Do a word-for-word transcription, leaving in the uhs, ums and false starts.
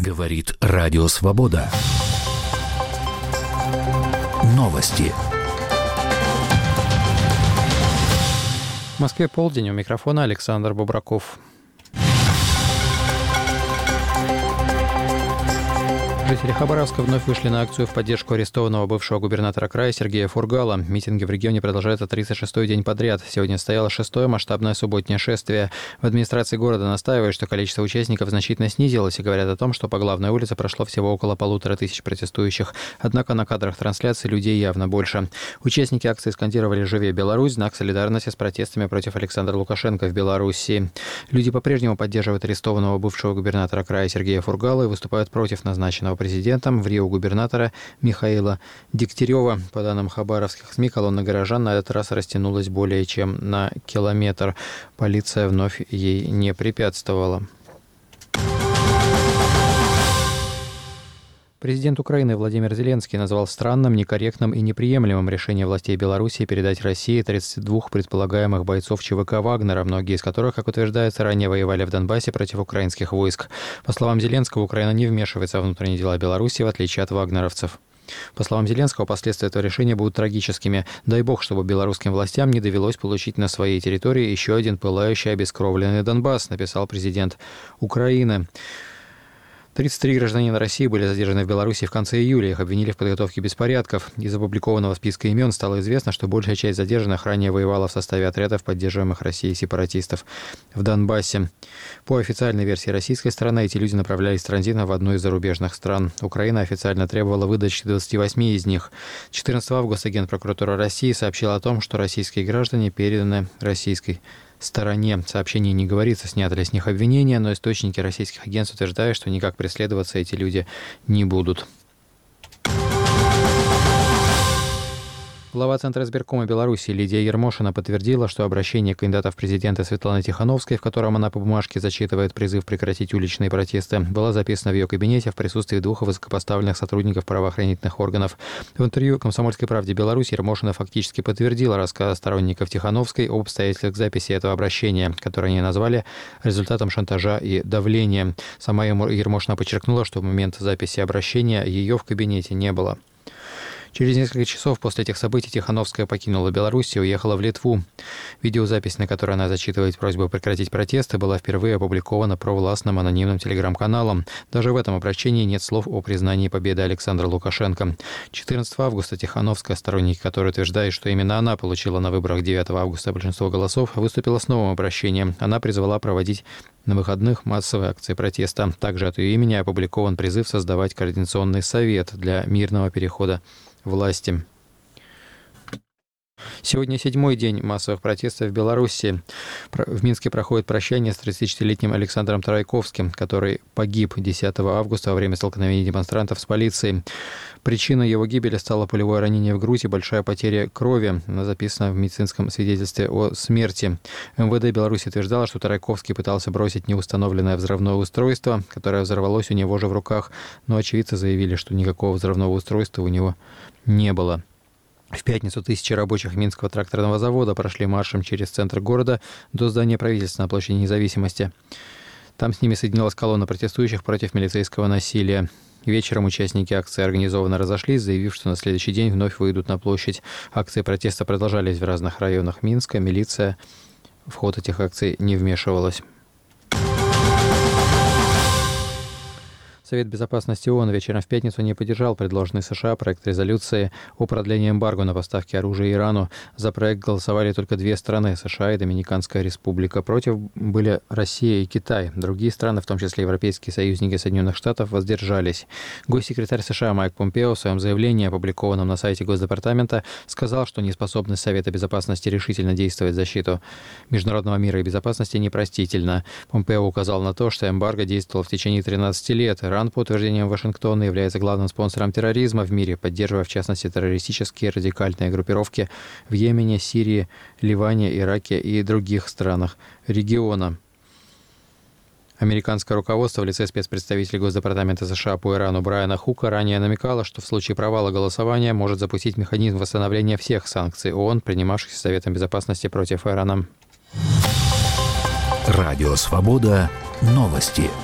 Говорит Радио Свобода. Новости. В Москве полдень, у микрофона Александр Бубраков. Жители Хабаровска вновь вышли на акцию в поддержку арестованного бывшего губернатора края Сергея Фургала. Митинги в регионе продолжаются тридцать шестой день подряд. Сегодня стояло шестое масштабное субботнее шествие. В администрации города настаивают, что количество участников значительно снизилось и говорят о том, что по главной улице прошло всего около полутора тысяч протестующих. Однако на кадрах трансляции людей явно больше. Участники акции скандировали «Живи Беларусь», знак солидарности с протестами против Александра Лукашенко в Беларуси. Люди по-прежнему поддерживают арестованного бывшего губернатора края Сергея Фургала и выступают против назначенного президентом в Рио губернатора Михаила Дегтярева. По данным хабаровских СМИ, колонна горожан на этот раз растянулась более чем на километр. Полиция вновь ей не препятствовала. Президент Украины Владимир Зеленский назвал странным, некорректным и неприемлемым решение властей Беларуси передать России тридцать двух предполагаемых бойцов ЧВК «Вагнера», многие из которых, как утверждается, ранее воевали в Донбассе против украинских войск. По словам Зеленского, Украина не вмешивается в внутренние дела Беларуси, в отличие от вагнеровцев. По словам Зеленского, последствия этого решения будут трагическими. Дай бог, чтобы белорусским властям не довелось получить на своей территории еще один пылающий обескровленный Донбасс, написал президент Украины. тридцать три гражданина России были задержаны в Беларуси в конце июля. Их обвинили в подготовке беспорядков. Из опубликованного списка имен стало известно, что большая часть задержанных ранее воевала в составе отрядов, поддерживаемых Россией сепаратистов в Донбассе. По официальной версии российской стороны, эти люди направлялись транзитно в одну из зарубежных стран. Украина официально требовала выдачи двадцати восьми из них. четырнадцатого августа Генпрокуратура России сообщила о том, что российские граждане переданы российской стороне. В сообщении не говорится, сняты ли с них обвинения, но источники российских агентств утверждают, что никак преследоваться эти люди не будут. Глава Центра избиркома Беларуси Лидия Ермошина подтвердила, что обращение кандидата в президенты Светланы Тихановской, в котором она по бумажке зачитывает призыв прекратить уличные протесты, было записано в ее кабинете в присутствии двух высокопоставленных сотрудников правоохранительных органов. В интервью «Комсомольской правде Беларуси» Ермошина фактически подтвердила рассказ сторонников Тихановской об обстоятельствах записи этого обращения, которое они назвали результатом шантажа и давления. Сама Ермошина подчеркнула, что в момент записи обращения ее в кабинете не было. Через несколько часов после этих событий Тихановская покинула Беларусь и уехала в Литву. Видеозапись, на которой она зачитывает просьбу прекратить протесты, была впервые опубликована провластным анонимным телеграм-каналом. Даже в этом обращении нет слов о признании победы Александра Лукашенко. четырнадцатого августа Тихановская, сторонники которой утверждают, что именно она получила на выборах девятого августа большинство голосов, выступила с новым обращением. Она призвала проводить на выходных массовые акции протеста. Также от ее имени опубликован призыв создавать координационный совет для мирного перехода власти. Сегодня седьмой день массовых протестов в Беларуси. В Минске проходит прощание с тридцатичетырёхлетним Александром Тарайковским, который погиб десятого августа во время столкновения демонстрантов с полицией. Причиной его гибели стало пулевое ранение в грудь и большая потеря крови. Она записана в медицинском свидетельстве о смерти. МВД Беларуси утверждало, что Тарайковский пытался бросить неустановленное взрывное устройство, которое взорвалось у него же в руках, но очевидцы заявили, что никакого взрывного устройства у него не было. В пятницу тысячи рабочих Минского тракторного завода прошли маршем через центр города до здания правительства на площади Независимости. Там с ними соединилась колонна протестующих против милицейского насилия. Вечером участники акции организованно разошлись, заявив, что на следующий день вновь выйдут на площадь. Акции протеста продолжались в разных районах Минска. Милиция в ход этих акций не вмешивалась. Совет безопасности ООН вечером в пятницу не поддержал предложенный США проект резолюции о продлении эмбарго на поставки оружия Ирану. За проект голосовали только две страны – США и Доминиканская республика. Против были Россия и Китай. Другие страны, в том числе европейские союзники Соединенных Штатов, воздержались. Госсекретарь США Майк Помпео в своем заявлении, опубликованном на сайте Госдепартамента, сказал, что неспособность Совета безопасности решительно действовать в защиту международного мира и безопасности непростительна. Помпео указал на то, что эмбарго действовало в течение тринадцати лет. Иран, по утверждениям Вашингтона, является главным спонсором терроризма в мире, поддерживая, в частности, террористические радикальные группировки в Йемене, Сирии, Ливане, Ираке и других странах региона. Американское руководство в лице спецпредставителя Госдепартамента США по Ирану Брайана Хука ранее намекало, что в случае провала голосования может запустить механизм восстановления всех санкций ООН, принимавшихся Советом Безопасности против Ирана. Радио «Свобода». Новости.